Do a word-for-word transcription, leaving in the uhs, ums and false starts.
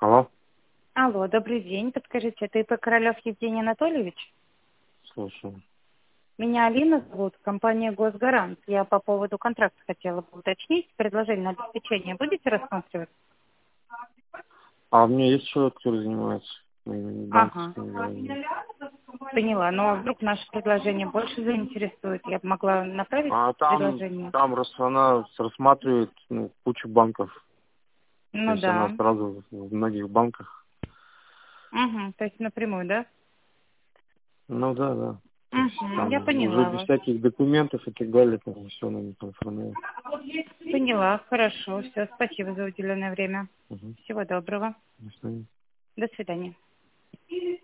Алло, Алло, добрый день. Подскажите, это ИП Королев Евгений Анатольевич? слушаю. Меня Алина зовут, компания «Госгарант». Я по поводу контракта хотела бы уточнить. Предложение на обеспечение будете рассматривать? А у меня есть человек, который занимается моими Ага, банковскими делами. поняла. Ну, а вдруг наше предложение больше заинтересует? Я бы могла направить А там, предложение? там раз она рассматривает ну, кучу банков. То Ну есть она да. сразу в многих банках. Угу, то есть напрямую, да? Ну да, да. То есть Угу, я там уже поняла без вас. всяких документов и так далее, там все на них оформляют. Поняла, хорошо. Все, спасибо за уделенное время. Угу. Всего доброго. До свидания. До свидания.